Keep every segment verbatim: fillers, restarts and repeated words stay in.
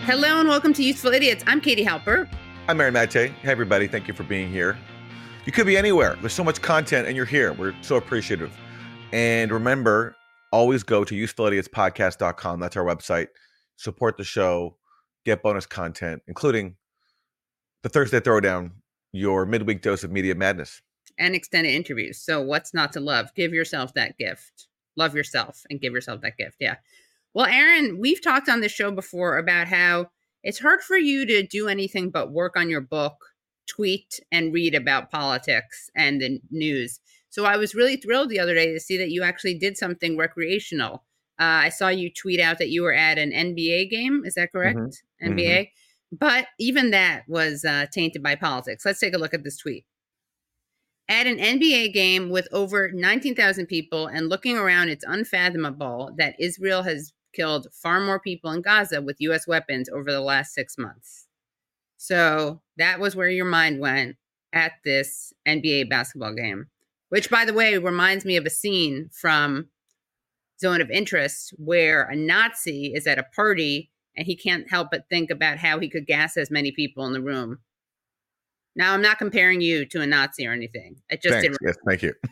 Hello and welcome to Useful Idiots. I'm Katie Halper. I'm Aaron Mate. Hey, everybody. Thank you for being here. You could be anywhere. There's so much content and you're here. We're so appreciative. And remember, always go to useful idiots podcast dot com. That's our website. Support the show. Get bonus content, including the Thursday Throwdown, your midweek dose of media madness. And extended interviews. So what's not to love? Give yourself that gift. Love yourself and give yourself that gift. Yeah. Well, Aaron, we've talked on this show before about how it's hard for you to do anything but work on your book, tweet, and read about politics and the news. So I was really thrilled the other day to see that you actually did something recreational. Uh, I saw you tweet out that you were at an N B A game. Is that correct? Mm-hmm. N B A? Mm-hmm. But even that was uh, tainted by politics. Let's take a look at this tweet. At an N B A game with over nineteen thousand people and looking around, it's unfathomable that Israel has killed far more people in Gaza with U S weapons over the last six months. So that was where your mind went at this N B A basketball game, which, by the way, reminds me of a scene from Zone of Interest where a Nazi is at a party and he can't help but think about how he could gas as many people in the room. Now, I'm not comparing you to a Nazi or anything. I just Thanks. did. Yes, thank you.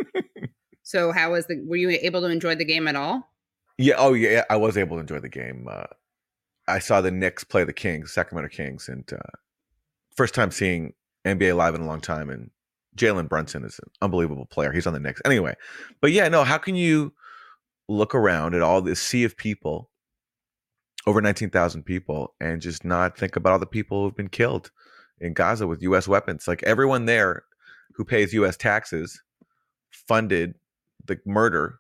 So how was the, were you able to enjoy the game at all? Yeah. Oh, yeah. I was able to enjoy the game. Uh, I saw the Knicks play the Kings, Sacramento Kings, and uh, first time seeing N B A live in a long time. And Jalen Brunson is an unbelievable player. He's on the Knicks. Anyway, but yeah, no, how can you look around at all this sea of people, over nineteen thousand people, and just not think about all the people who've been killed in Gaza with U S weapons? Like everyone there who pays U S taxes funded the murder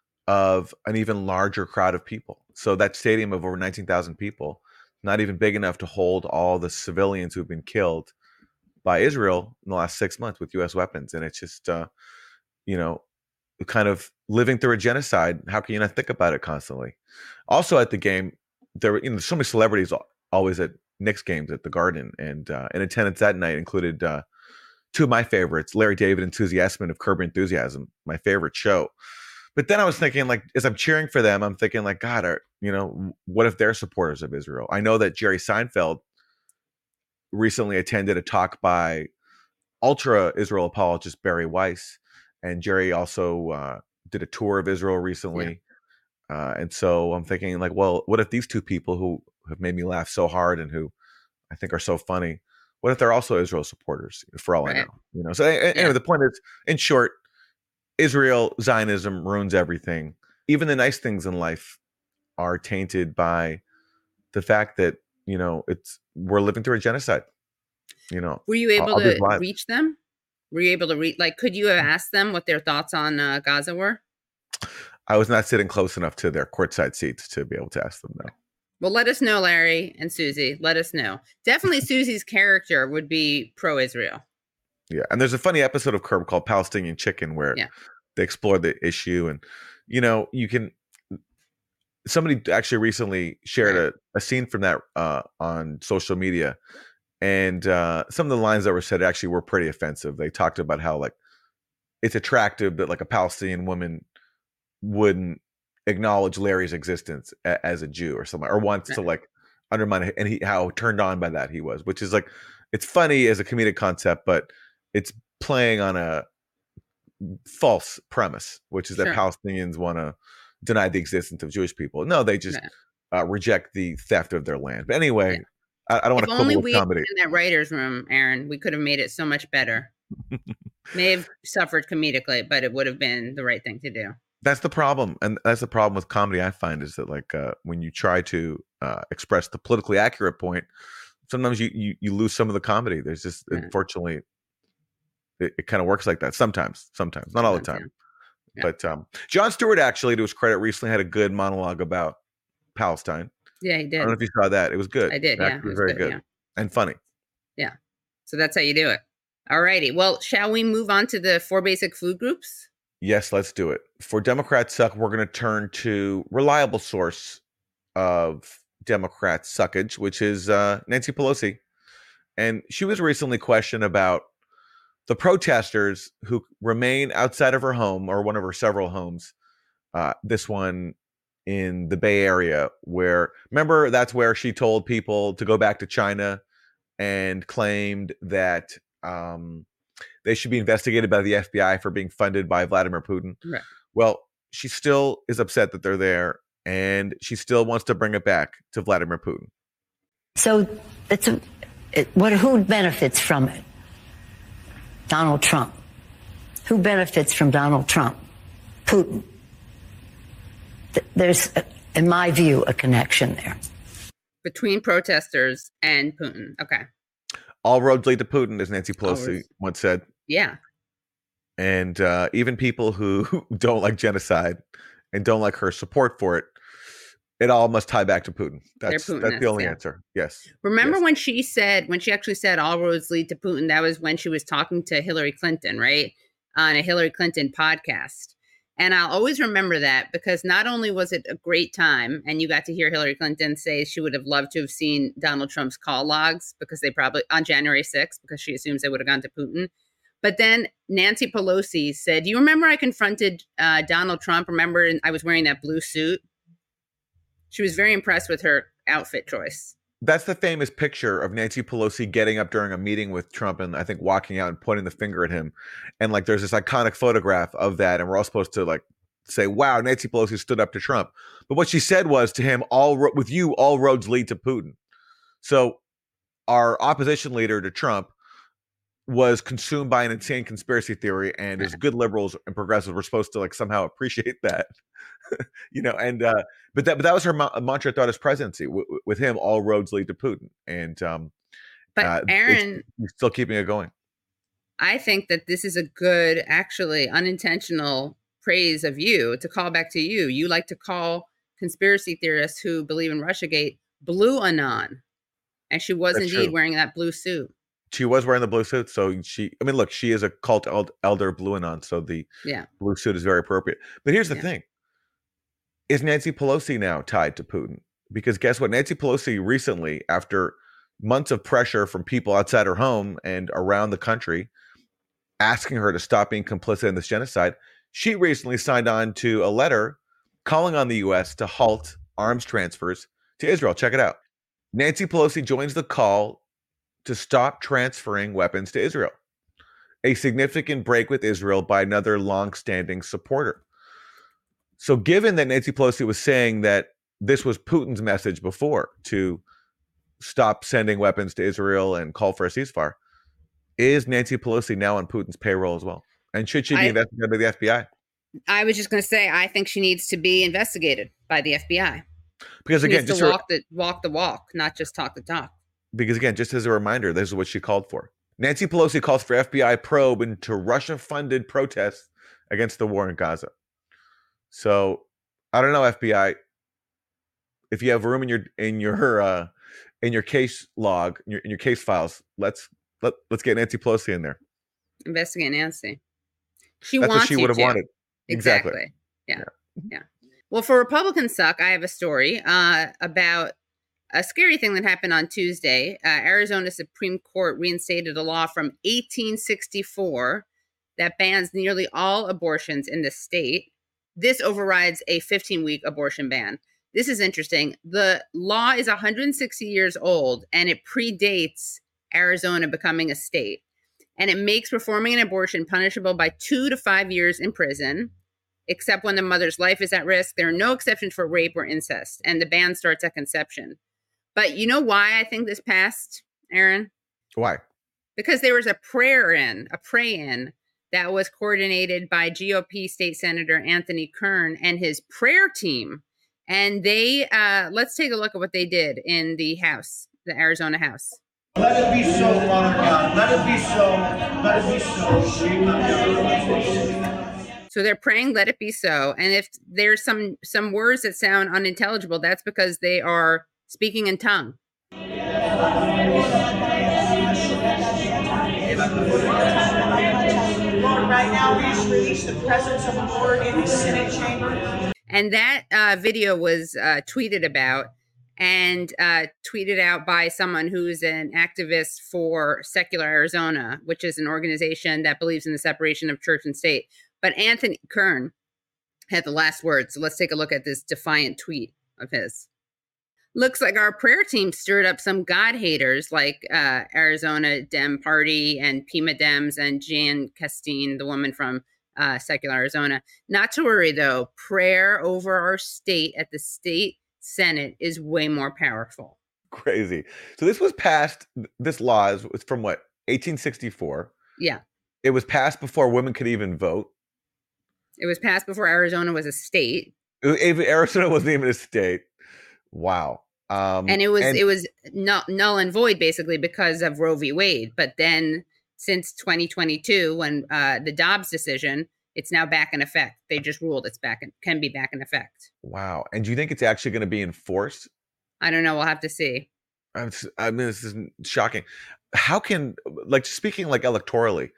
of an even larger crowd of people. So that stadium of over nineteen thousand people, not even big enough to hold all the civilians who've been killed by Israel in the last six months with U S weapons. And it's just, uh, you know, kind of living through a genocide. How can you not think about it constantly? Also at the game, there were, you know, so many celebrities always at Knicks games at the Garden, and uh, in attendance that night included uh, two of my favorites, Larry David and Susie Essman of Curb Your Enthusiasm, my favorite show. But then I was thinking, like, as I'm cheering for them, I'm thinking, like, God, are, you know, what if they're supporters of Israel? I know that Jerry Seinfeld recently attended a talk by ultra Israel apologist Barry Weiss, and Jerry also uh, did a tour of Israel recently. Yeah. Uh, and so I'm thinking, like, well, what if these two people who have made me laugh so hard and who I think are so funny, what if they're also Israel supporters? For all right. I know, you know. So anyway, yeah. The point is, in short, Israel Zionism ruins everything. Even the nice things in life are tainted by the fact that, you know, it's we're living through a genocide. You know, were you able to reach them? Were you able to reach? Like, could you have asked them what their thoughts on uh, Gaza were? I was not sitting close enough to their courtside seats to be able to ask them. No. Well, let us know, Larry and Susie. Let us know. Definitely, Susie's character would be pro-Israel. Yeah, and there's a funny episode of Curb called Palestinian Chicken where yeah. they explore the issue, and you know, you can. Somebody actually recently shared right. a, a scene from that uh, on social media, and uh, some of the lines that were said actually were pretty offensive. They talked about how like it's attractive that like a Palestinian woman wouldn't acknowledge Larry's existence a, as a Jew or something, or wants right. to like undermine it, and he how turned on by that he was, which is like it's funny as a comedic concept, but it's playing on a false premise, which is sure. that Palestinians want to deny the existence of Jewish people. No, they just right. uh, reject the theft of their land. But anyway, yeah. I, I don't want to quibble with comedy. If only we in that writer's room, Aaron, we could have made it so much better. May have suffered comedically, but it would have been the right thing to do. That's the problem. And that's the problem with comedy, I find, is that like uh, when you try to uh, express the politically accurate point, sometimes you, you, you lose some of the comedy. There's just, yeah. unfortunately, it, it kind of works like that. Sometimes, sometimes, not all the time. Yeah. But um, Jon Stewart, actually, to his credit, recently had a good monologue about Palestine. Yeah, he did. I don't know if you saw that. It was good. I did, it yeah. It was very good, good. Yeah. And funny. Yeah. So that's how you do it. All righty. Well, shall we move on to the four basic food groups? Yes, let's do it. For Democrats Suck, we're going to turn to reliable source of Democrat suckage, which is uh, Nancy Pelosi. And she was recently questioned about the protesters who remain outside of her home or one of her several homes. Uh, this one in the Bay Area, where, remember, that's where she told people to go back to China and claimed that um, they should be investigated by the F B I for being funded by Vladimir Putin. Right. Well, she still is upset that they're there, and she still wants to bring it back to Vladimir Putin. So it's a, it, what? Who benefits from it? Donald Trump. Who benefits from Donald Trump? Putin. There's, in my view, a connection there. Between protesters and Putin. Okay. All roads lead to Putin, as Nancy Pelosi Always. once said. Yeah. And uh, even people who don't like genocide and don't like her support for it, it all must tie back to Putin. That's, that's the only yeah. answer. Yes. Remember yes. when she said, when she actually said all roads lead to Putin, that was when she was talking to Hillary Clinton, right? On a Hillary Clinton podcast. And I'll always remember that, because not only was it a great time, and you got to hear Hillary Clinton say she would have loved to have seen Donald Trump's call logs, because they probably, on January sixth, because she assumes they would have gone to Putin. But then Nancy Pelosi said, you remember I confronted uh, Donald Trump? Remember I was wearing that blue suit? She was very impressed with her outfit choice. That's the famous picture of Nancy Pelosi getting up during a meeting with Trump and I think walking out and pointing the finger at him. And like, there's this iconic photograph of that. And we're all supposed to like say, wow, Nancy Pelosi stood up to Trump. But what she said was to him, all ro- with you, all roads lead to Putin. So our opposition leader to Trump was consumed by an insane conspiracy theory. And as good liberals and progressives, we're supposed to like somehow appreciate that. you know, and uh, but that but that was her ma- mantra throughout his presidency. W- with him, all roads lead to Putin, and um, but uh, Aaron, still keeping it going. I think that this is a good, actually unintentional praise of you to call back to you. You like to call conspiracy theorists who believe in Russiagate blue anon, and she was That's indeed true. wearing that blue suit. She was wearing the blue suit, so she. I mean, look, she is a cult elder blue anon, so the yeah. blue suit is very appropriate. But here's the yeah. thing. Is Nancy Pelosi now tied to Putin? Because guess what? Nancy Pelosi recently, after months of pressure from people outside her home and around the country, asking her to stop being complicit in this genocide, she recently signed on to a letter calling on the U S to halt arms transfers to Israel. Check it out. Nancy Pelosi joins the call to stop transferring weapons to Israel, a significant break with Israel by another longstanding supporter. So given that Nancy Pelosi was saying that this was Putin's message before to stop sending weapons to Israel and call for a ceasefire, is Nancy Pelosi now on Putin's payroll as well? And should she be I, investigated by the F B I? I was just going to say, I think she needs to be investigated by the F B I. Because she again, needs just to walk the walk the walk, not just talk the talk. Because again, just as a reminder, this is what she called for. Nancy Pelosi calls for F B I probe into Russia-funded protests against the war in Gaza. So I don't know, F B I, if you have room in your in your uh, in your case log, in your, in your case files, let's let let's get Nancy Pelosi in there. Investigate Nancy. She That's wants what she would have wanted. Exactly. Exactly. Yeah. yeah. Yeah. Well, for Republican suck, I have a story uh, about a scary thing that happened on Tuesday. Uh, Arizona Supreme Court reinstated a law from eighteen sixty-four that bans nearly all abortions in the state. This overrides a fifteen-week abortion ban. This is interesting. The law is one hundred sixty years old, and it predates Arizona becoming a state. And it makes performing an abortion punishable by two to five years in prison, except when the mother's life is at risk. There are no exceptions for rape or incest, and the ban starts at conception. But you know why I think this passed, Aaron? Why? Because there was a prayer in, a pray-in, that was coordinated by G O P State Senator Anthony Kern and his prayer team. And they, uh, let's take a look at what they did in the House, the Arizona House. Let it be so, Father God. Let it be so. Let it be so. So they're praying, let it be so. And if there's some some words that sound unintelligible, that's because they are speaking in tongue. Lord, right now we just release the presence of the Lord in the Senate chamber. And that uh, video was uh, tweeted about and uh, tweeted out by someone who's an activist for Secular Arizona, which is an organization that believes in the separation of church and state. But Anthony Kern had the last word. So let's take a look at this defiant tweet of his. Looks like our prayer team stirred up some God haters like uh, Arizona Dem Party and Pima Dems and Jan Castine, the woman from uh, Secular Arizona. Not to worry, though. Prayer over our state at the state Senate is way more powerful. Crazy. So this was passed, this law is was from what, eighteen sixty-four? Yeah. It was passed before women could even vote. It was passed before Arizona was a state. It- Arizona wasn't even a state. Wow. Um, and it was and- it was null, null and void basically because of Roe v. Wade. But then since twenty twenty-two, when uh, the Dobbs decision, it's now back in effect. They just ruled it's back in, can be back in effect. Wow. And do you think it's actually going to be enforced? I don't know. We'll have to see. I'm, s- I mean, this is shocking. How can, like, speaking like electorally,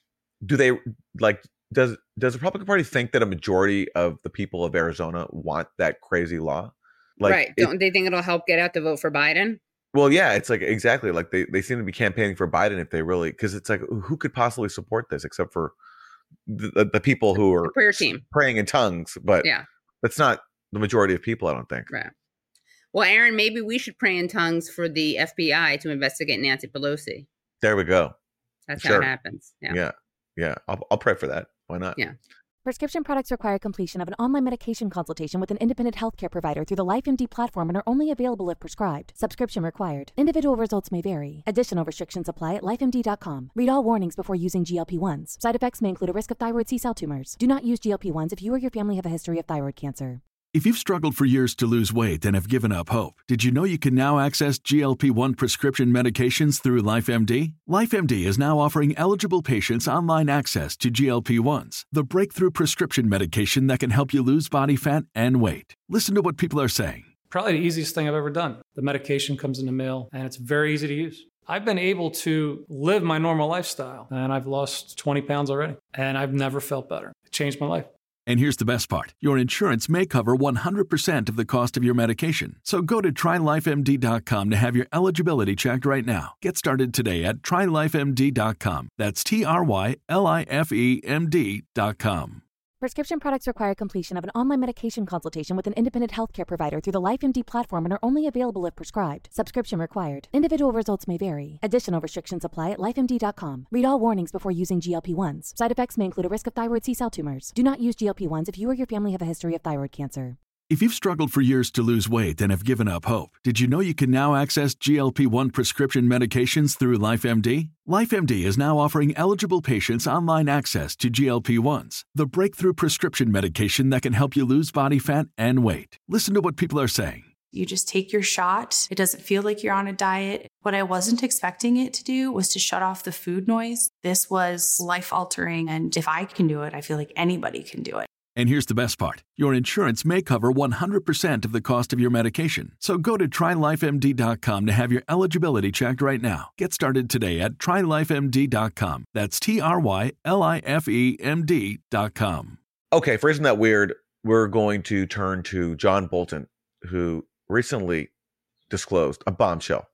do they like does does the Republican Party think that a majority of the people of Arizona want that crazy law? Like, right. it- Don't they think it'll help get out the vote for Biden? well, yeah, it's like exactly like they, they seem to be campaigning for Biden if they really, because it's like who could possibly support this except for the, the, the people who are The prayer team. praying in tongues, but Yeah. that's not the majority of people, I don't think. Right. Well, Aaron, maybe we should pray in tongues for the F B I to investigate Nancy Pelosi. There we go. That's Sure. how it happens. Yeah. Yeah, yeah. I'll, I'll pray for that. Why not? Yeah. Prescription products require completion of an online medication consultation with an independent healthcare provider through the LifeMD platform and are only available if prescribed. Subscription required. Individual results may vary. Additional restrictions apply at life M D dot com. Read all warnings before using G L P ones. Side effects may include a risk of thyroid C-cell tumors. Do not use G L P ones if you or your family have a history of thyroid cancer. If you've struggled for years to lose weight and have given up hope, did you know you can now access G L P one prescription medications through LifeMD? LifeMD is now offering eligible patients online access to G L P ones, the breakthrough prescription medication that can help you lose body fat and weight. Listen to what people are saying. Probably the easiest thing I've ever done. The medication comes in the mail and it's very easy to use. I've been able to live my normal lifestyle and I've lost twenty pounds already and I've never felt better. It changed my life. And here's the best part. Your insurance may cover one hundred percent of the cost of your medication. So go to try life M D dot com to have your eligibility checked right now. Get started today at try life M D dot com. That's T R Y L I F E M D dot com. Prescription products require completion of an online medication consultation with an independent healthcare provider through the LifeMD platform and are only available if prescribed. Subscription required. Individual results may vary. Additional restrictions apply at life M D dot com. Read all warnings before using G L P ones. Side effects may include a risk of thyroid C-cell tumors. Do not use G L P ones if you or your family have a history of thyroid cancer. If you've struggled for years to lose weight and have given up hope, did you know you can now access G L P one prescription medications through LifeMD? LifeMD is now offering eligible patients online access to G L P ones, the breakthrough prescription medication that can help you lose body fat and weight. Listen to what people are saying. You just take your shot. It doesn't feel like you're on a diet. What I wasn't expecting it to do was to shut off the food noise. This was life-altering, and if I can do it, I feel like anybody can do it. And here's the best part. Your insurance may cover one hundred percent of the cost of your medication. So go to try life M D dot com to have your eligibility checked right now. Get started today at try life M D dot com. That's T R Y L I F E M D dot com. Okay, for Isn't That Weird, we're going to turn to John Bolton, who recently disclosed a bombshell.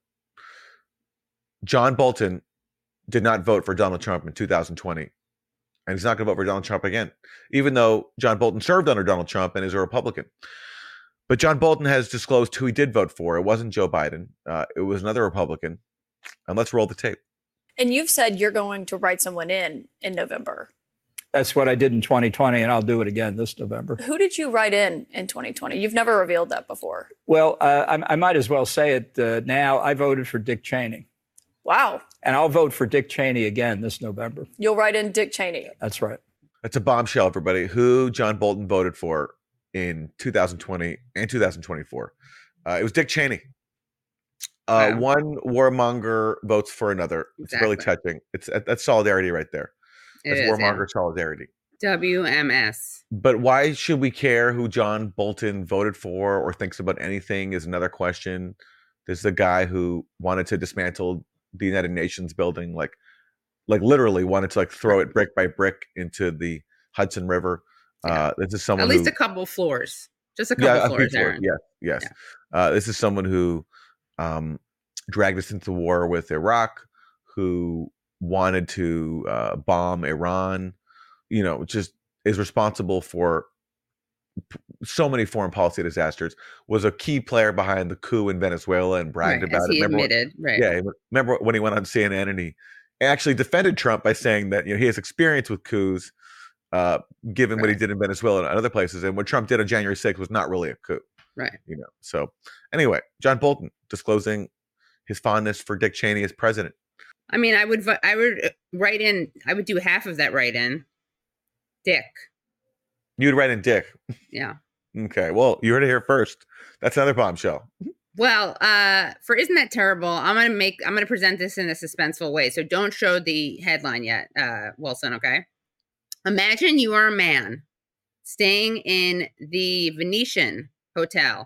John Bolton did not vote for Donald Trump in two thousand twenty. And he's not going to vote for Donald Trump again, even though John Bolton served under Donald Trump and is a Republican. But John Bolton has disclosed who he did vote for. It wasn't Joe Biden. Uh, it was another Republican. And let's roll the tape. And you've said you're going to write someone in in November. That's what I did in twenty twenty, and I'll do it again this November. Who did you write in in twenty twenty? You've never revealed that before. Well, uh, I, I might as well say it uh, now. I voted for Dick Cheney. Wow. And I'll vote for Dick Cheney again this November. You'll write in Dick Cheney. That's right. That's a bombshell, everybody. Who John Bolton voted for in two thousand twenty and two thousand twenty-four. Uh, it was Dick Cheney. Uh, Wow. One warmonger votes for another. It's really Exactly. touching. It's that's solidarity right there. It That's is, warmonger yeah. solidarity. W M S. But why should we care who John Bolton voted for or thinks about anything is another question. This is a guy who wanted to dismantle the United Nations building, like, like literally wanted to like throw it brick by brick into the Hudson River. Yeah. Uh, this is someone At least who, a couple floors. Just a couple yeah, a few floors, floors. Aaron. Yes, yes. Uh, this is someone who um, dragged us into war with Iraq, who wanted to uh, bomb Iran. You know, just is responsible for so many foreign policy disasters, was a key player behind the coup in Venezuela and bragged Right, about as it. he Remember when- admitted, right. Yeah, remember when he went on C N N and he actually defended Trump by saying that, you know, he has experience with coups, uh, given what he Right. did in Venezuela and other places, and what Trump did on January sixth was not really a coup. Right. You know. So anyway, John Bolton disclosing his fondness for Dick Cheney as president. I mean, I would, vo- I would write in, I would do half of that write in. Dick. You'd write in Dick. Yeah. Okay. Well, you heard it here first. That's another bombshell. Well, uh, for Isn't That Terrible? I'm going to make, I'm going to present this in a suspenseful way. So don't show the headline yet, uh, Wilson. Okay. Imagine you are a man staying in the Venetian Hotel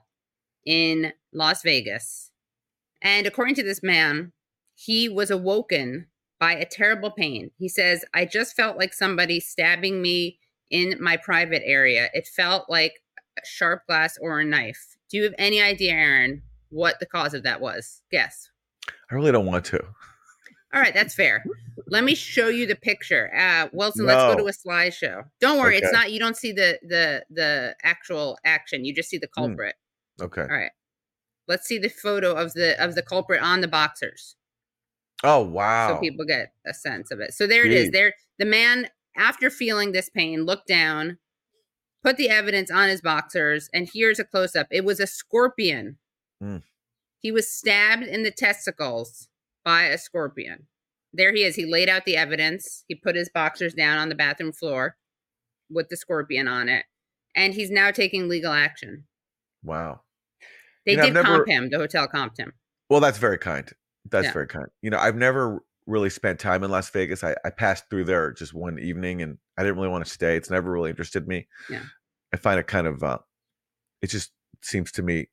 in Las Vegas. And according to this man, he was awoken by a terrible pain. He says, I just felt like somebody stabbing me in my private area. It felt like a sharp glass or a knife. Do you have any idea, Aaron, what the cause of that was? Guess. I really don't want to. All right, that's fair. Let me show you the picture. Uh, Wilson, let's go No. to a slideshow. Don't worry, it's Okay. not, you don't see the the the actual action. You just see the culprit. Okay. All right. Let's see the photo of the of the culprit on the boxers. Oh, wow. So people get a sense of it. So there it is. Jeez. There, the man, after feeling this pain, looked down, put the evidence on his boxers, and here's a close up. It was a scorpion. Mm. He was stabbed in the testicles by a scorpion. There he is. He laid out the evidence. He put his boxers down on the bathroom floor with the scorpion on it, and he's now taking legal action. Wow. They You know, I've did never- comp him. The hotel comped him. Well, that's very kind. That's Yeah. very kind. You know, I've never really spent time in Las Vegas. I, I passed through there just one evening and I didn't really want to stay. It's never really interested me. Yeah. I find it kind of, uh, it just seems to me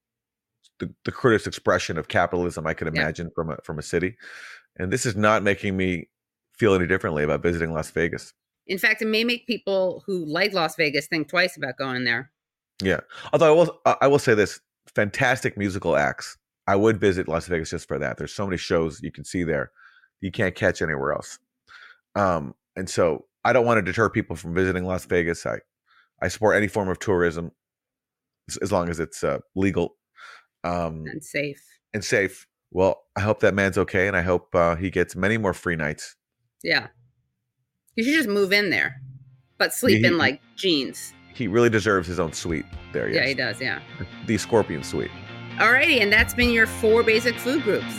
the, the crudest expression of capitalism I could Yeah. imagine from a from a city. And this is not making me feel any differently about visiting Las Vegas. In fact, it may make people who like Las Vegas think twice about going there. Yeah. Although I will, I will say this: fantastic musical acts. I would visit Las Vegas just for that. There's so many shows you can see there you can't catch anywhere else. Um, and so I don't want to deter people from visiting Las Vegas. I, I support any form of tourism as, as long as it's uh, legal um, And safe. and safe. Well, I hope that man's okay, and I hope uh, he gets many more free nights. Yeah. You should just move in there, but sleep He- in like jeans. He really deserves his own suite there. Yes. Yeah, he does. Yeah. The Scorpion Suite. Alrighty, and that's been your four basic food groups.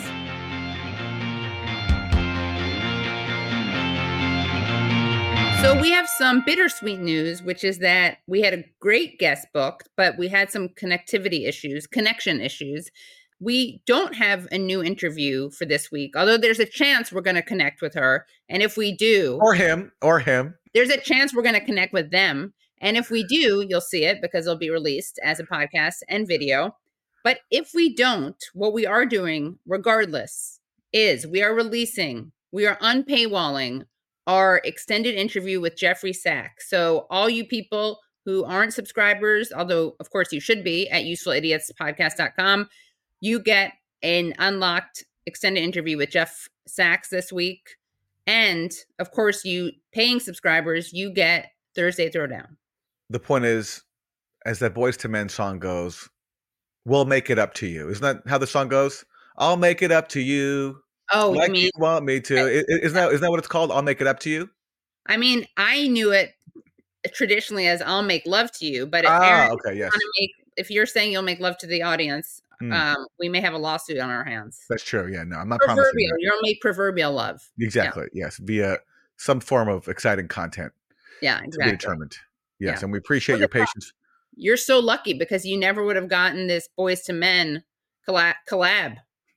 So we have some bittersweet news, which is that we had a great guest booked, but we had some connectivity issues, connection issues. We don't have a new interview for this week, although there's a chance we're going to connect with her. And if we do, Or him, or him. there's a chance we're going to connect with them. And if we do, you'll see it because it'll be released as a podcast and video. But if we don't, what we are doing, regardless, is we are releasing, we are unpaywalling our extended interview with Jeffrey Sachs. So all you people who aren't subscribers, although of course you should be at useful idiots podcast dot com, you get an unlocked extended interview with Jeff Sachs this week. And of course, you paying subscribers, you get Thursday Throwdown. The point is, as that Boys to Men song goes, we'll make it up to you. Isn't that how the song goes? I'll make it up to you. Oh, like you mean, you want me to. I- I- Isn't that, isn't that what it's called? I'll make it up to you? I mean, I knew it traditionally as I'll make love to you, but if, Ah, Aaron, okay, if you yes. wanna make, if you're saying you'll make love to the audience, Hmm. um, we may have a lawsuit on our hands. That's true. Yeah, no, I'm not promising Proverbial, that. you'll make proverbial love. Exactly. Yes, via some form of exciting content Yeah, to be exactly. determined. Yes, Yeah. and we appreciate Look your at that. patience. You're so lucky because you never would have gotten this Boys to Men colla- collab.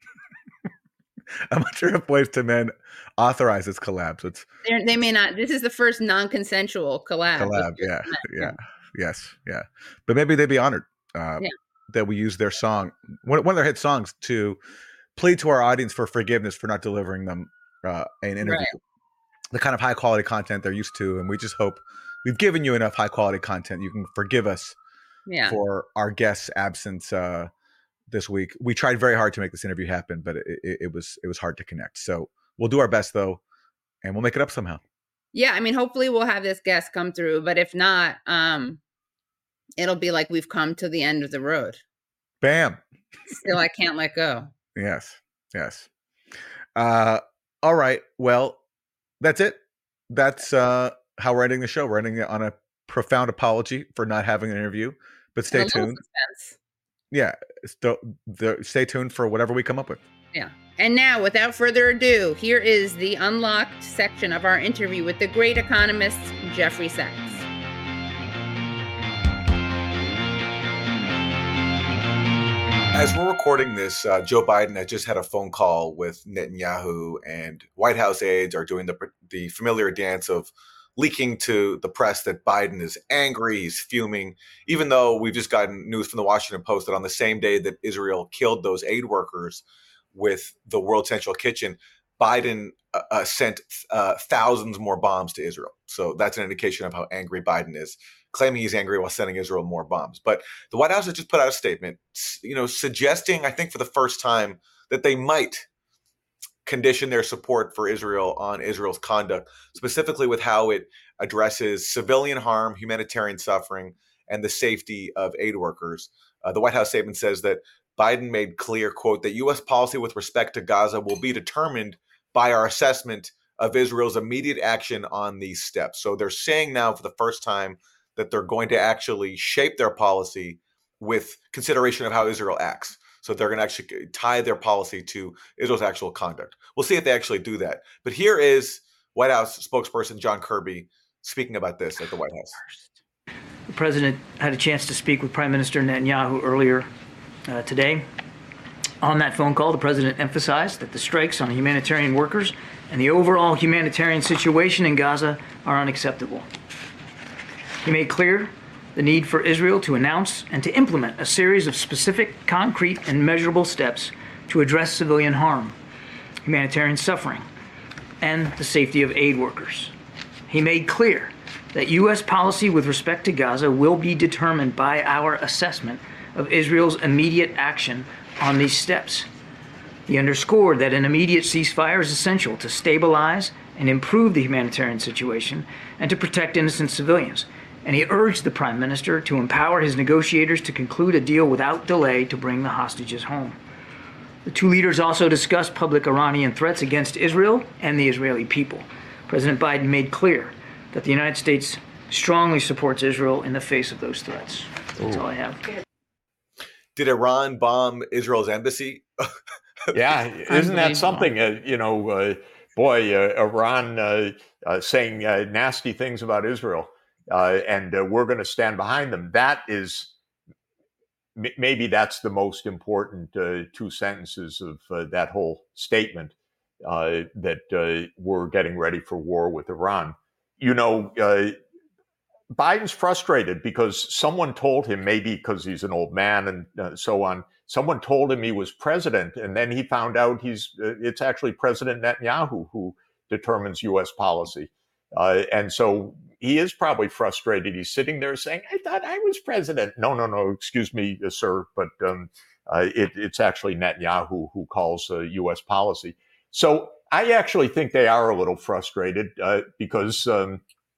I'm not sure if Boys to Men authorizes collabs. It's They're, they may not. This is the first non-consensual collab. with collab. Boys Yeah, to Men. yeah, yes, yeah. But maybe they'd be honored uh, Yeah. that we use their song, one, one of their hit songs, to plead to our audience for forgiveness for not delivering them uh, an interview, Right. the kind of high quality content they're used to, and we just hope we've given you enough high quality content. You can forgive us Yeah. for our guest's absence uh, this week. We tried very hard to make this interview happen, but it, it, it was it was hard to connect. So we'll do our best though, and we'll make it up somehow. Yeah, I mean, hopefully we'll have this guest come through, but if not, um, it'll be like we've come to the end of the road. Bam. Still, I can't let go. Yes. Yes. Uh, all right. Well, that's it. That's uh, how we're ending the show. We're ending it on a profound apology for not having an interview, but stay tuned. Suspense. Yeah. St- the, stay tuned for whatever we come up with. Yeah. And now, without further ado, here is the unlocked section of our interview with the great economist, Jeffrey Sachs. As we're recording this, uh, Joe Biden has just had a phone call with Netanyahu, and White House aides are doing the the familiar dance of leaking to the press that Biden is angry, he's fuming, even though we've just gotten news from the Washington Post that on the same day that Israel killed those aid workers with the World Central Kitchen, Biden uh, sent uh, thousands more bombs to Israel. So that's an indication of how angry Biden is, claiming he's angry while sending Israel more bombs. But the White House has just put out a statement, you know, suggesting, I think for the first time, that they might condition their support for Israel on Israel's conduct, specifically with how it addresses civilian harm, humanitarian suffering, and the safety of aid workers. Uh, the White House statement says that Biden made clear, quote, that U S policy with respect to Gaza will be determined by our assessment of Israel's immediate action on these steps. So they're saying now for the first time that they're going to actually shape their policy with consideration of how Israel acts. So they're going to actually tie their policy to Israel's actual conduct. We'll see if they actually do that. But here is White House spokesperson John Kirby speaking about this at the White House. The president had a chance to speak with Prime Minister Netanyahu earlier uh, today. On that phone call, the president emphasized that the strikes on humanitarian workers and the overall humanitarian situation in Gaza are unacceptable. He made clear the need for Israel to announce and to implement a series of specific, concrete, and measurable steps to address civilian harm, humanitarian suffering, and the safety of aid workers. He made clear that U S policy with respect to Gaza will be determined by our assessment of Israel's immediate action on these steps. He underscored that an immediate ceasefire is essential to stabilize and improve the humanitarian situation and to protect innocent civilians. And he urged the Prime Minister to empower his negotiators to conclude a deal without delay to bring the hostages home. The two leaders also discussed public Iranian threats against Israel and the Israeli people. President Biden made clear that the United States strongly supports Israel in the face of those threats. That's Ooh. all I have. Did Iran bomb Israel's embassy? Yeah, isn't that something? Uh, you know, uh, boy, uh, Iran uh, uh, saying uh, nasty things about Israel, uh, and uh, we're going to stand behind them. That is, m- maybe that's the most important uh, two sentences of uh, that whole statement, uh, that uh, we're getting ready for war with Iran. You know, uh, Biden's frustrated because someone told him, maybe because he's an old man and uh, so on, someone told him he was president, and then he found out he's uh, it's actually President Netanyahu who determines U S policy. Uh, and so he is probably frustrated. He's sitting there saying, I thought I was president. No, no, no, excuse me, uh, sir, but um, uh, it, it's actually Netanyahu who calls uh, U S policy. So I actually think they are a little frustrated uh, because um,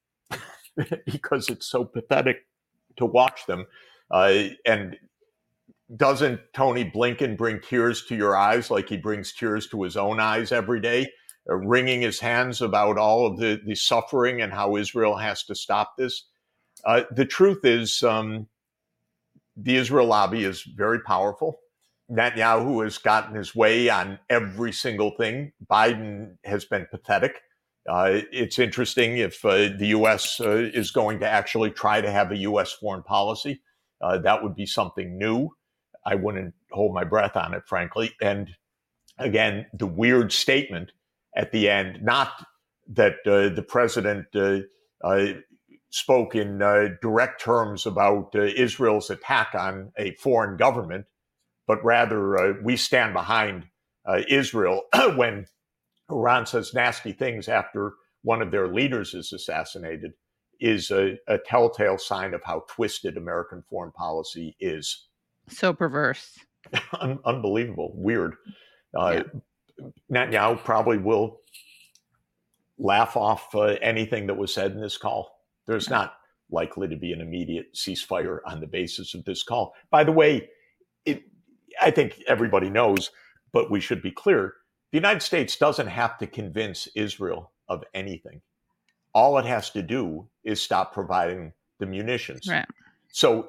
because it's so pathetic to watch them. Uh, and doesn't Tony Blinken bring tears to your eyes like he brings tears to his own eyes every day, uh, wringing his hands about all of the, the suffering and how Israel has to stop this? Uh, the truth is um, the Israel lobby is very powerful. Netanyahu has gotten his way on every single thing. Biden has been pathetic. Uh, it's interesting if uh, the U S uh, is going to actually try to have a U S foreign policy. Uh, that would be something new. I wouldn't hold my breath on it, frankly. And again, the weird statement at the end, not that uh, the president uh, uh, spoke in uh, direct terms about uh, Israel's attack on a foreign government, but rather uh, we stand behind uh, Israel when Iran says nasty things after one of their leaders is assassinated, is a, a telltale sign of how twisted American foreign policy is. So perverse. Un- unbelievable. Weird. Uh, yeah. Netanyahu probably will laugh off uh, anything that was said in this call. There's not likely to be an immediate ceasefire on the basis of this call. By the way, it, I think everybody knows, but we should be clear, the United States doesn't have to convince Israel of anything. All it has to do is stop providing the munitions. Right. So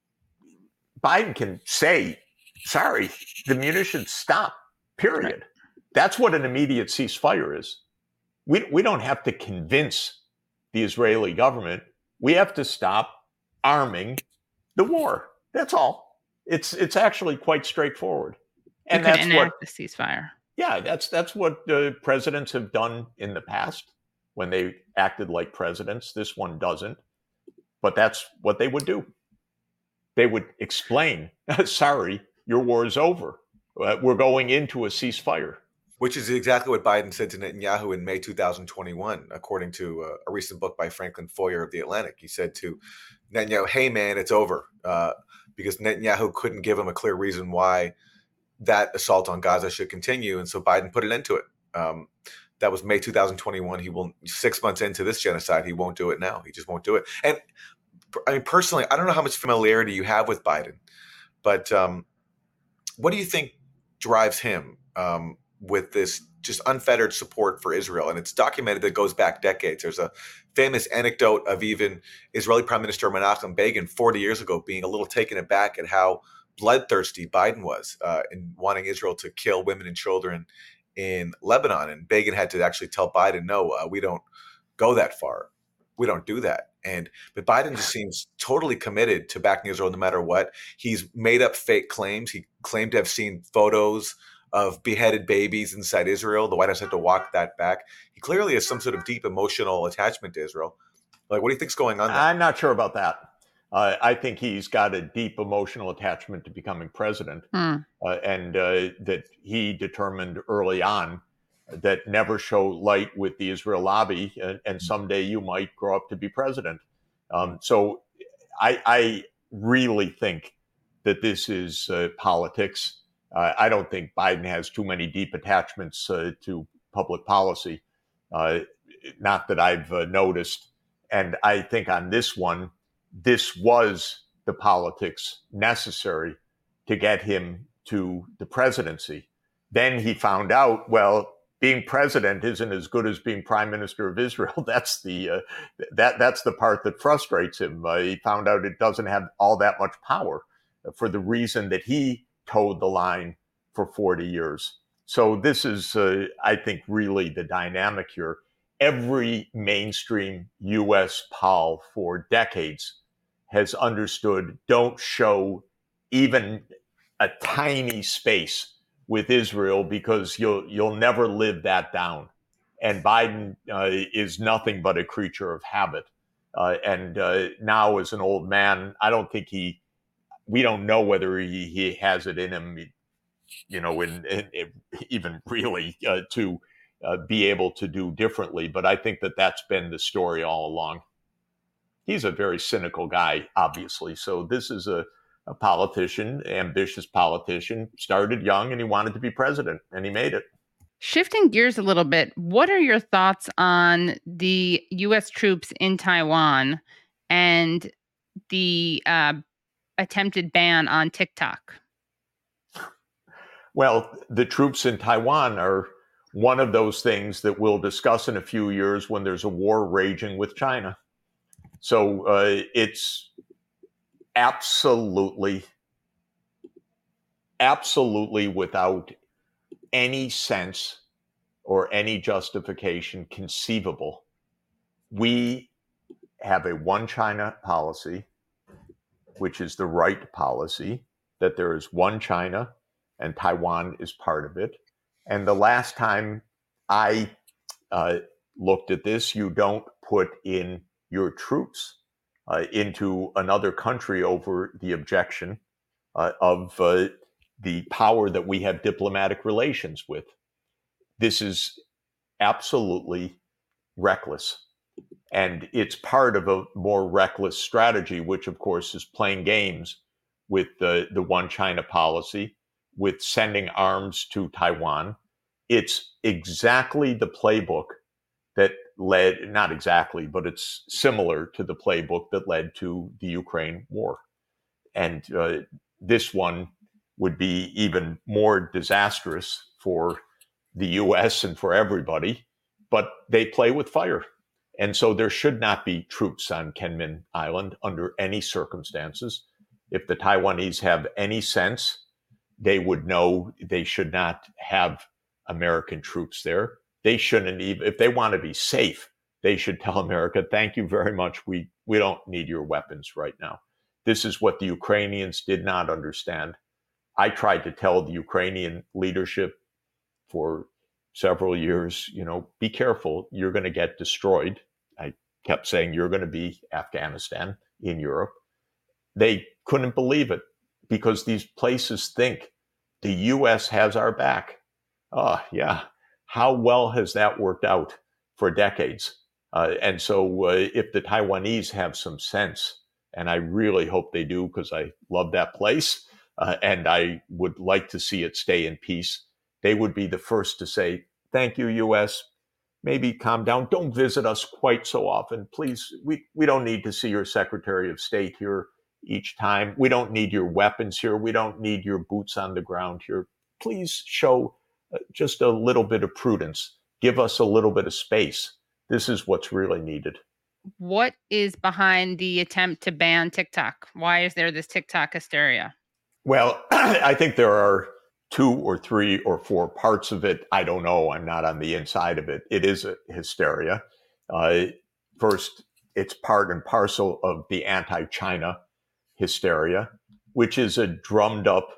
Biden can say, sorry, the munitions stop, period. Right. That's what an immediate ceasefire is. We, we don't have to convince the Israeli government. We have to stop arming the war. That's all. It's it's actually quite straightforward. And you could that's enact what the ceasefire. Yeah, that's that's what uh, presidents have done in the past when they acted like presidents. This one doesn't, but that's what they would do. They would explain, sorry, your war is over. Uh, we're going into a ceasefire. Which is exactly what Biden said to Netanyahu in May two thousand twenty-one, according to uh, a recent book by Franklin Foyer of The Atlantic. He said to Netanyahu, hey, man, it's over, uh, because Netanyahu couldn't give him a clear reason why that assault on Gaza should continue. And so Biden put an end to it. Um, that was May two thousand twenty-one. He will, six months into this genocide, he won't do it now. He just won't do it. And I mean, personally, I don't know how much familiarity you have with Biden, but um, what do you think drives him um, with this just unfettered support for Israel? And it's documented that goes back decades. There's a famous anecdote of even Israeli Prime Minister Menachem Begin forty years ago being a little taken aback at how bloodthirsty Biden was uh, in wanting Israel to kill women and children in Lebanon. And Begin had to actually tell Biden, no, uh, we don't go that far. We don't do that. And but Biden just seems totally committed to backing Israel no matter what. He's made up fake claims. He claimed to have seen photos of beheaded babies inside Israel. The White House had to walk that back. He clearly has some sort of deep emotional attachment to Israel. Like, what do you think's going on there? I'm not sure about that. Uh, I think he's got a deep emotional attachment to becoming president, Hmm. uh, and uh, that he determined early on that never show light with the Israel lobby, and, and someday you might grow up to be president. Um, so I, I really think that this is uh, politics. Uh, I don't think Biden has too many deep attachments uh, to public policy, uh, not that I've uh, noticed. And I think on this one, this was the politics necessary to get him to the presidency. Then he found out, well, being president isn't as good as being prime minister of Israel. That's the uh, that that's the part that frustrates him. Uh, he found out it doesn't have all that much power for the reason that he towed the line for forty years. So this is, uh, I think, really the dynamic here. Every mainstream U S pol for decades has understood, don't show even a tiny space with Israel because you'll you'll never live that down. And Biden uh, is nothing but a creature of habit. Uh, and uh, now as an old man, I don't think he, we don't know whether he, he has it in him, you know, in, in, in even really uh, to uh, be able to do differently. But I think that that's been the story all along. He's a very cynical guy, obviously. So this is a, a politician, ambitious politician, started young and he wanted to be president and he made it. Shifting gears a little bit, what are your thoughts on the U S troops in Taiwan and the uh, attempted ban on TikTok? Well, the troops in Taiwan are one of those things that we'll discuss in a few years when there's a war raging with China. So uh, it's absolutely, absolutely without any sense or any justification conceivable. We have a one China policy, which is the right policy, that there is one China and Taiwan is part of it. And the last time I uh, looked at this, you don't put in your troops uh, into another country over the objection uh, of uh, the power that we have diplomatic relations with. This is absolutely reckless. And it's part of a more reckless strategy, which of course is playing games with the, the one China policy, with sending arms to Taiwan. It's exactly the playbook that led, not exactly, but it's similar to the playbook that led to the Ukraine war. And uh, this one would be even more disastrous for the U S and for everybody, but they play with fire. And so there should not be troops on Kenman Island under any circumstances. If the Taiwanese have any sense, they would know they should not have American troops there. They shouldn't even, if they want to be safe, they should tell America, thank you very much. We, we don't need your weapons right now. This is what the Ukrainians did not understand. I tried to tell the Ukrainian leadership for several years, you know, be careful, you're going to get destroyed. I kept saying, you're going to be Afghanistan in Europe. They couldn't believe it because these places think the U S has our back. Oh, yeah. How well has that worked out for decades? Uh, and so uh, if the Taiwanese have some sense, and I really hope they do because I love that place, uh, and I would like to see it stay in peace, they would be the first to say, thank you, U S. Maybe calm down. Don't visit us quite so often. Please, we, we don't need to see your Secretary of State here each time. We don't need your weapons here. We don't need your boots on the ground here. Please show uh, just a little bit of prudence. Give us a little bit of space. This is what's really needed. What is behind the attempt to ban TikTok? Why is there this TikTok hysteria? Well, I think there are two or three or four parts of it. I don't know. I'm not on the inside of it. It is a hysteria. Uh, first, it's part and parcel of the anti-China hysteria, which is a drummed up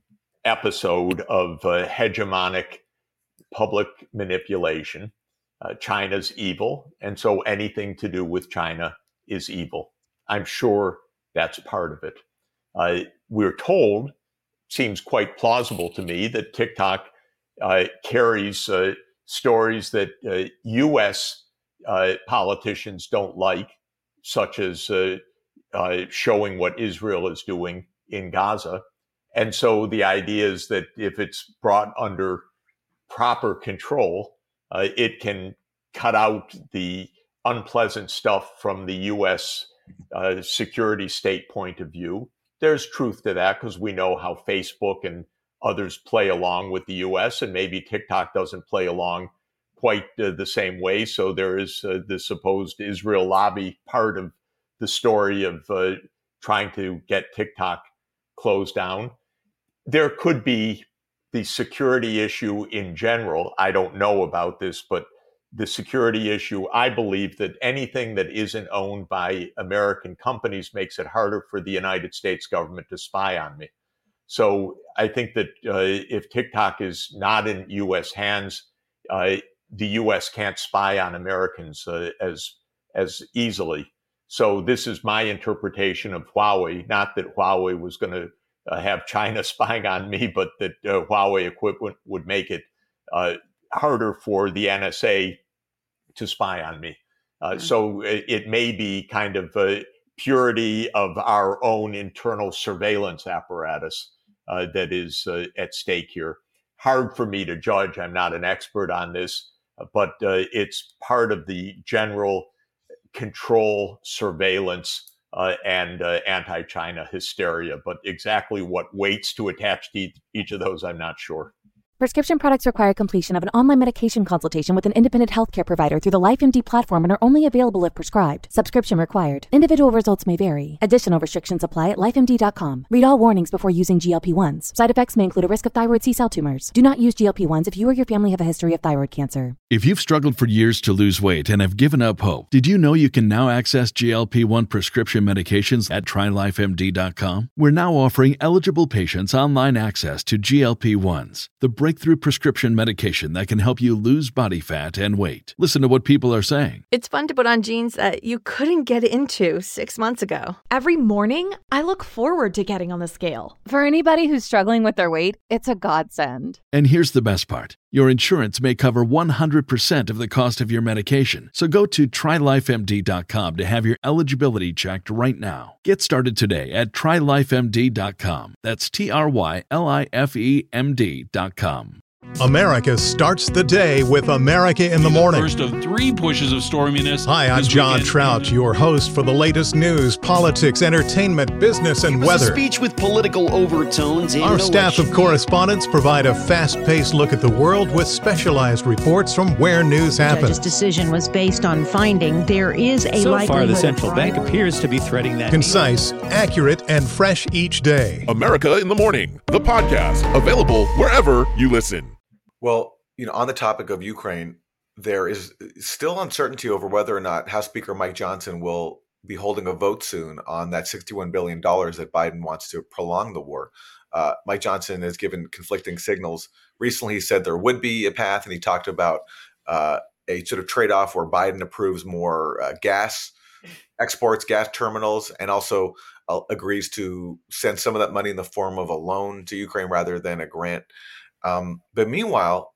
episode of uh, hegemonic public manipulation. Uh, China's evil, and so anything to do with China is evil. I'm sure that's part of it. Uh, we're told, seems quite plausible to me, that TikTok uh, carries uh, stories that uh, U S uh, politicians don't like, such as uh, uh, showing what Israel is doing in Gaza. And so the idea is that if it's brought under proper control, uh, it can cut out the unpleasant stuff from the U S uh, security state point of view. There's truth to that because we know how Facebook and others play along with the U S, and maybe TikTok doesn't play along quite uh, the same way. So there is uh, the supposed Israel lobby part of the story of uh, trying to get TikTok closed down. There could be the security issue in general. I don't know about this, but the security issue, I believe that anything that isn't owned by American companies makes it harder for the United States government to spy on me. So I think that uh, if TikTok is not in U S hands, uh, the U S can't spy on Americans uh, as as easily. So this is my interpretation of Huawei, not that Huawei was going to uh, have China spying on me, but that uh, Huawei equipment would make it uh, harder for the N S A to spy on me. Uh, mm-hmm. So it, it may be kind of a purity of our own internal surveillance apparatus uh, that is uh, at stake here. Hard for me to judge. I'm not an expert on this, but uh, it's part of the general control, surveillance, uh, and uh, anti-China hysteria. But exactly what weights to attach to each of those, I'm not sure. Prescription products require completion of an online medication consultation with an independent healthcare provider through the LifeMD platform and are only available if prescribed. Subscription required. Individual results may vary. Additional restrictions apply at life M D dot com. Read all warnings before using G L P ones. Side effects may include a risk of thyroid C-cell tumors. Do not use G L P ones if you or your family have a history of thyroid cancer. If you've struggled for years to lose weight and have given up hope, did you know you can now access G L P one prescription medications at try life M D dot com? We're now offering eligible patients online access to G L P ones, the breakthrough prescription medication that can help you lose body fat and weight. Listen to what people are saying. It's fun to put on jeans that you couldn't get into six months ago. Every morning, I look forward to getting on the scale. For anybody who's struggling with their weight, it's a godsend. And here's the best part. Your insurance may cover one hundred percent of the cost of your medication. So go to try life M D dot com to have your eligibility checked right now. Get started today at try life M D dot com. That's T R Y L I F E M D dot com. America starts the day with America in the Morning. First of three pushes of storminess. Hi, I'm John Trout, your host for the latest news, politics, entertainment, business, and weather. A speech with political overtones. Our staff of correspondents provide a fast-paced look at the world with specialized reports from where news happens. The judge's decision was based on finding there is a so likelihood. So far, the central of bank appears to be threading that. Concise, accurate, and fresh each day. America in the Morning, the podcast, available wherever you listen. Well, you know, on the topic of Ukraine, there is still uncertainty over whether or not House Speaker Mike Johnson will be holding a vote soon on that sixty-one billion dollars that Biden wants to prolong the war. Uh, Mike Johnson has given conflicting signals. Recently, he said there would be a path, and he talked about uh, a sort of trade-off where Biden approves more uh, gas exports, gas terminals, and also uh, agrees to send some of that money in the form of a loan to Ukraine rather than a grant. Um, but meanwhile,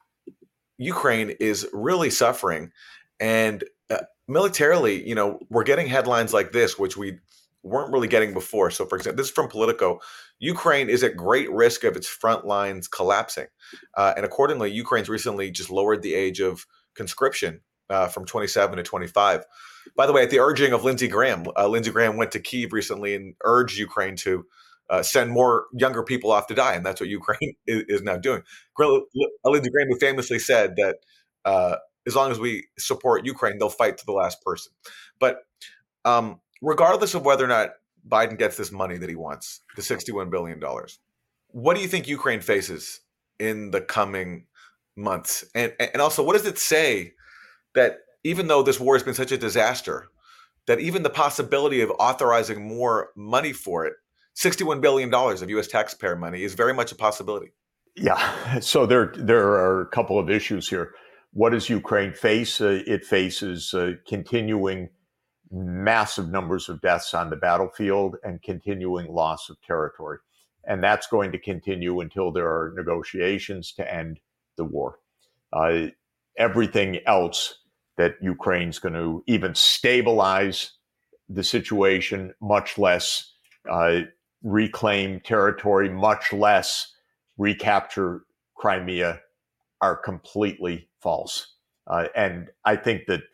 Ukraine is really suffering, and uh, militarily, you know, we're getting headlines like this, which we weren't really getting before. So, for example, this is from Politico. Ukraine is at great risk of its front lines collapsing. Uh, and accordingly, Ukraine's recently just lowered the age of conscription uh, from twenty-seven to twenty-five. By the way, at the urging of Lindsey Graham, uh, Lindsey Graham went to Kyiv recently and urged Ukraine to Uh, send more younger people off to die, and that's what Ukraine is, is now doing. Lindsey Graham, who famously said that uh, as long as we support Ukraine, they'll fight to the last person. But um, regardless of whether or not Biden gets this money that he wants, the sixty-one billion dollars, what do you think Ukraine faces in the coming months? And, and also, what does it say that even though this war has been such a disaster, that even the possibility of authorizing more money for it, sixty-one billion dollars of U S taxpayer money, is very much a possibility? Yeah. So there, there are a couple of issues here. What does Ukraine face? Uh, it faces uh, continuing massive numbers of deaths on the battlefield and continuing loss of territory. And that's going to continue until there are negotiations to end the war. Uh, everything else that Ukraine's going to even stabilize the situation, much less uh, reclaim territory, much less recapture Crimea, are completely false. Uh, and I think that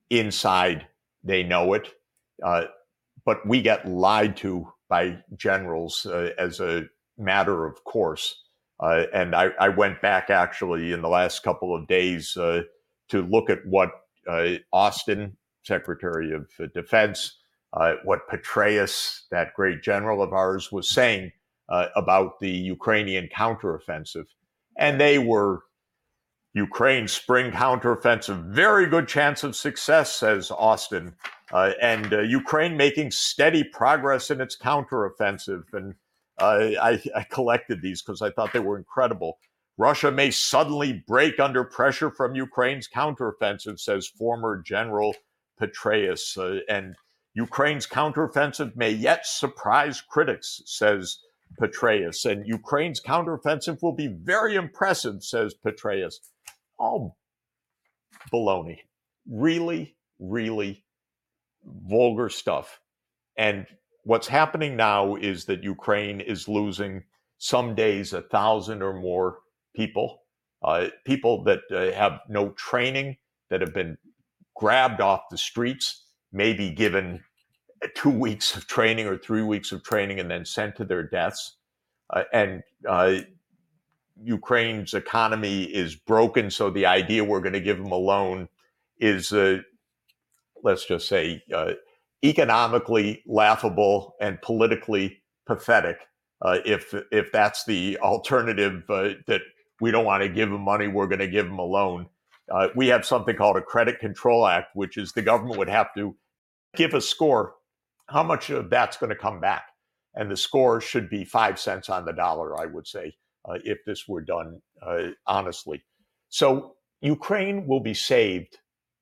inside they know it, uh, but we get lied to by generals uh, as a matter of course. Uh, and I, I went back actually in the last couple of days uh, to look at what uh, Austin, Secretary of Defense, Uh, what Petraeus, that great general of ours, was saying uh, about the Ukrainian counteroffensive. And they were, Ukraine's spring counteroffensive, very good chance of success, says Austin. Uh, and uh, Ukraine making steady progress in its counteroffensive. And uh, I, I collected these because I thought they were incredible. Russia may suddenly break under pressure from Ukraine's counteroffensive, says former General Petraeus. Uh, and Ukraine's counteroffensive may yet surprise critics, says Petraeus. And Ukraine's counteroffensive will be very impressive, says Petraeus. All baloney. Really, really vulgar stuff. And what's happening now is that Ukraine is losing some days a thousand or more people, uh, people that uh, have no training, that have been grabbed off the streets, maybe given two weeks of training or three weeks of training and then sent to their deaths. Uh, and uh, Ukraine's economy is broken. So the idea we're going to give them a loan is, uh, let's just say, uh, economically laughable and politically pathetic. Uh, if if that's the alternative, uh, that we don't want to give them money, we're going to give them a loan. Uh, we have something called a Credit Control Act, which is the government would have to give a score, how much of that's going to come back. And the score should be five cents on the dollar, I would say, uh, if this were done uh, honestly. So Ukraine will be saved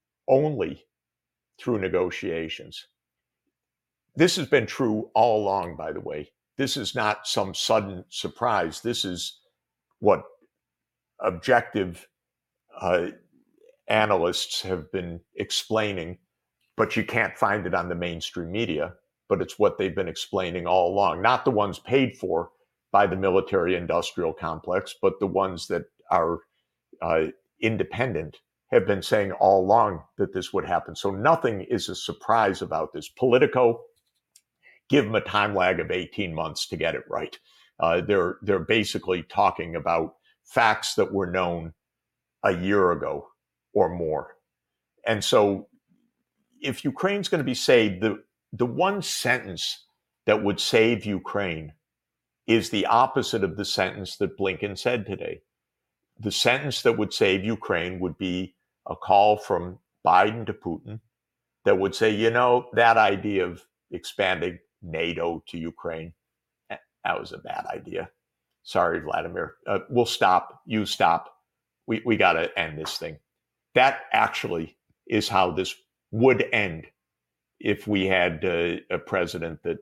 only through negotiations. This has been true all along, by the way. This is not some sudden surprise. This is what objective uh, analysts have been explaining, but you can't find it on the mainstream media. But it's what they've been explaining all along, not the ones paid for by the military industrial complex, but the ones that are uh, independent have been saying all along that this would happen. So nothing is a surprise about this. Politico, give them a time lag of eighteen months to get it right. Uh, they're they're basically talking about facts that were known a year ago or more. And so if Ukraine's going to be saved, the, the one sentence that would save Ukraine is the opposite of the sentence that Blinken said today. The sentence that would save Ukraine would be a call from Biden to Putin that would say, you know, that idea of expanding NATO to Ukraine, that was a bad idea. Sorry, Vladimir. Uh, we'll stop. You stop. We, we got to end this thing. That actually is how this would end if we had uh, a president that,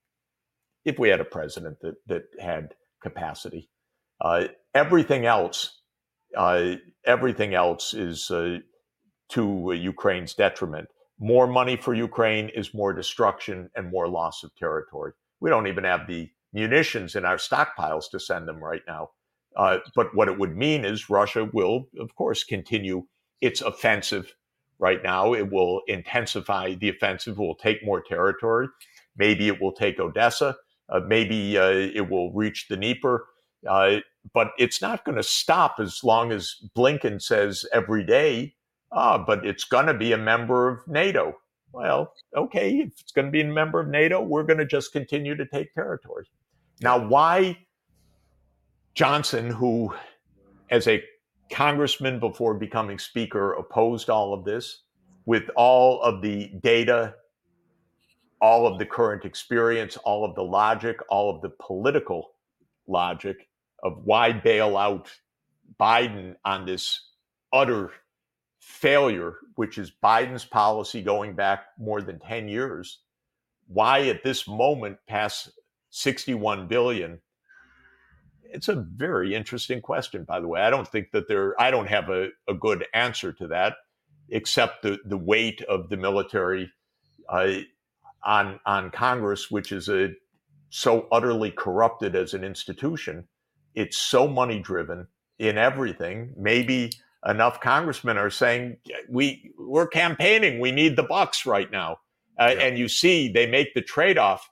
if we had a president that, that had capacity. Uh, everything else, uh, everything else is uh, to uh, Ukraine's detriment. More money for Ukraine is more destruction and more loss of territory. We don't even have the munitions in our stockpiles to send them right now. Uh, but what it would mean is Russia will, of course, continue its offensive right now. It will intensify the offensive, it will take more territory. Maybe it will take Odessa. Uh, maybe uh, it will reach the Dnieper. Uh, but it's not going to stop as long as Blinken says every day, ah, but it's going to be a member of NATO. Well, okay, if it's going to be a member of NATO, we're going to just continue to take territory. Now, why Johnson, who as a congressman before becoming speaker opposed all of this, with all of the data, all of the current experience, all of the logic, all of the political logic of why bail out Biden on this utter failure, which is Biden's policy going back more than ten years, why at this moment pass sixty-one billion? It's a very interesting question, by the way. I don't think that there, I don't have a, a good answer to that, except the, the weight of the military uh, on, on Congress, which is a, so utterly corrupted as an institution. It's so money driven in everything. Maybe enough congressmen are saying, we, we're campaigning, we need the bucks right now. Uh, yeah. And you see, they make the trade-off,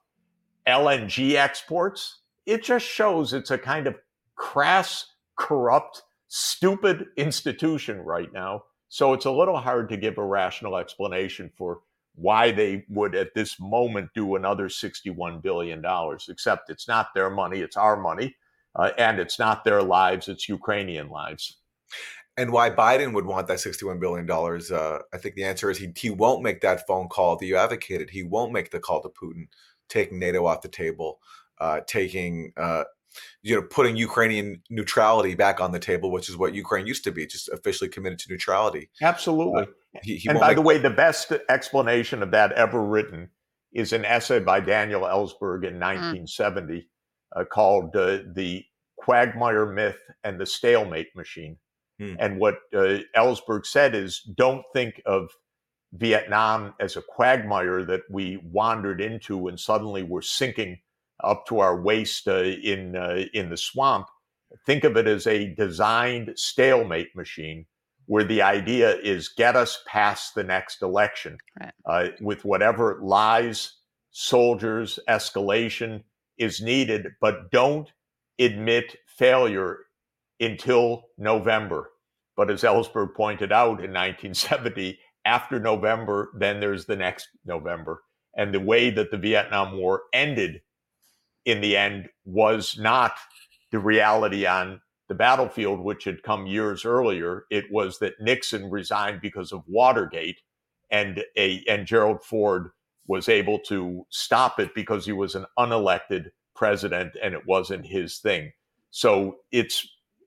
L N G exports. It just shows it's a kind of crass, corrupt, stupid institution right now. So it's a little hard to give a rational explanation for why they would at this moment do another sixty-one billion dollars, except it's not their money, it's our money, uh, and it's not their lives, it's Ukrainian lives. And why Biden would want that sixty-one billion dollars, uh, I think the answer is he, he won't make that phone call that you advocated. He won't make the call to Putin, taking NATO off the table. Uh, taking, uh, you know, putting Ukrainian neutrality back on the table, which is what Ukraine used to be, just officially committed to neutrality. Absolutely. Uh, he, he and by the way, the best explanation of that ever written is an essay by Daniel Ellsberg in nineteen seventy mm. uh, called uh, The Quagmire Myth and the Stalemate Machine. Mm. And what uh, Ellsberg said is, don't think of Vietnam as a quagmire that we wandered into and suddenly we're sinking up to our waist uh, in uh, in the swamp. Think of it as a designed stalemate machine where the idea is get us past the next election right. uh, with whatever lies, soldiers, escalation is needed, but don't admit failure until November. But as Ellsberg pointed out in nineteen seventy, after November, then there's the next November. And the way that the Vietnam War ended in the end was not the reality on the battlefield, which had come years earlier. It was that Nixon resigned because of Watergate, and a and Gerald Ford was able to stop it because he was an unelected president and it wasn't his thing. So it's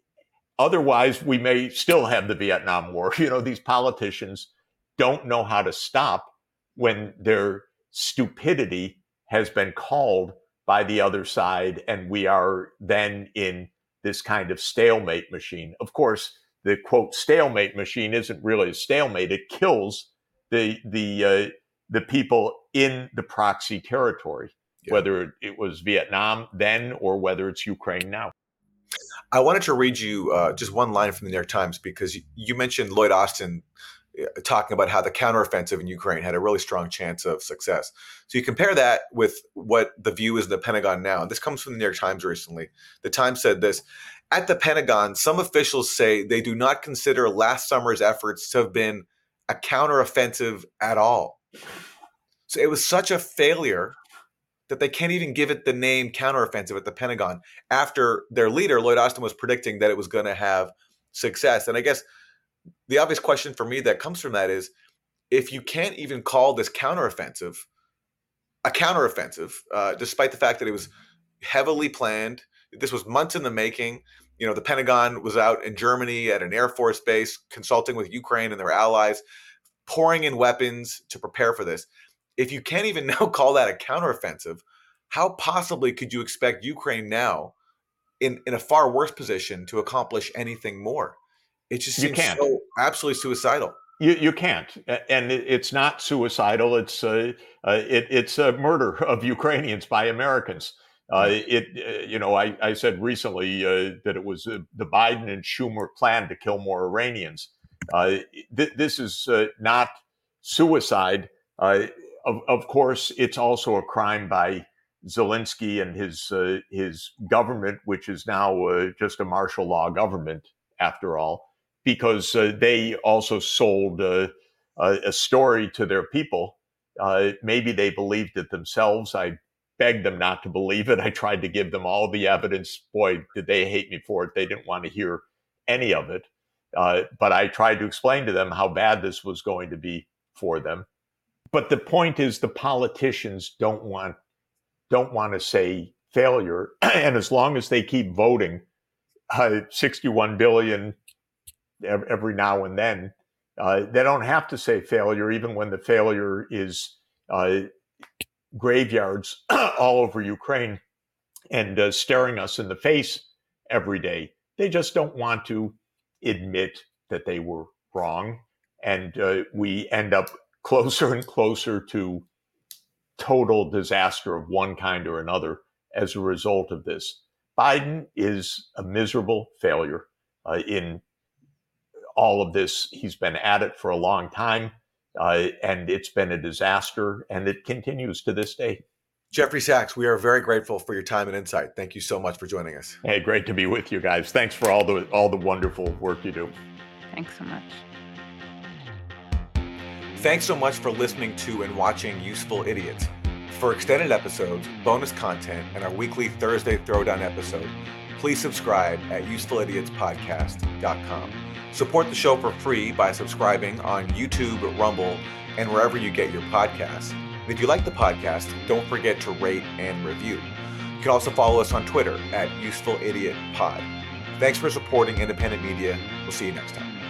otherwise we may still have the Vietnam War. You know, these politicians don't know how to stop when their stupidity has been called by the other side, and we are then in this kind of stalemate machine. Of course, the quote stalemate machine isn't really a stalemate. It kills the the uh, the people in the proxy territory, yeah. whether it was Vietnam then or whether it's Ukraine now. I wanted to read you uh, just one line from the New York Times, because you, you mentioned Lloyd Austin talking about how the counteroffensive in Ukraine had a really strong chance of success. So you compare that with what the view is in the Pentagon now. This comes from the New York Times recently. The Times said this: at the Pentagon, some officials say they do not consider last summer's efforts to have been a counteroffensive at all. So it was such a failure that they can't even give it the name counteroffensive at the Pentagon after their leader, Lloyd Austin, was predicting that it was going to have success. And I guess the obvious question for me that comes from that is, if you can't even call this counteroffensive a counteroffensive, uh, despite the fact that it was heavily planned, this was months in the making. You know, the Pentagon was out in Germany at an Air Force base consulting with Ukraine and their allies, pouring in weapons to prepare for this. If you can't even now call that a counteroffensive, how possibly could you expect Ukraine now in, in a far worse position to accomplish anything more? It just seems so absolutely suicidal. You you can't, and it's not suicidal. It's uh, uh, it, it's a murder of Ukrainians by Americans. Uh, it uh, you know I, I said recently uh, that it was uh, the Biden and Schumer plan to kill more Iranians. Uh, th- this is uh, not suicide. Uh, of of course, it's also a crime by Zelensky and his uh, his government, which is now uh, just a martial law government after all. Because uh, they also sold uh, a, a story to their people. Uh, maybe they believed it themselves. I begged them not to believe it. I tried to give them all the evidence. Boy, did they hate me for it. They didn't want to hear any of it. Uh, but I tried to explain to them how bad this was going to be for them. But the point is, the politicians don't want don't want to say failure. And as long as they keep voting, uh, sixty-one billion every now and then, uh, they don't have to say failure, even when the failure is uh, graveyards all over Ukraine and uh, staring us in the face every day. They just don't want to admit that they were wrong. And uh, we end up closer and closer to total disaster of one kind or another as a result of this. Biden is a miserable failure uh, in all of this. He's been at it for a long time, uh, and it's been a disaster, and it continues to this day. Jeffrey Sachs, we are very grateful for your time and insight. Thank you so much for joining us. Hey, great to be with you guys. Thanks for all the all the wonderful work you do. Thanks so much. Thanks so much for listening to and watching Useful Idiots. For extended episodes, bonus content, and our weekly Thursday Throwdown episode, please subscribe at useful idiots podcast dot com. Support the show for free by subscribing on YouTube, Rumble, and wherever you get your podcasts. And if you like the podcast, don't forget to rate and review. You can also follow us on Twitter at useful idiot pod. Thanks for supporting independent media. We'll see you next time.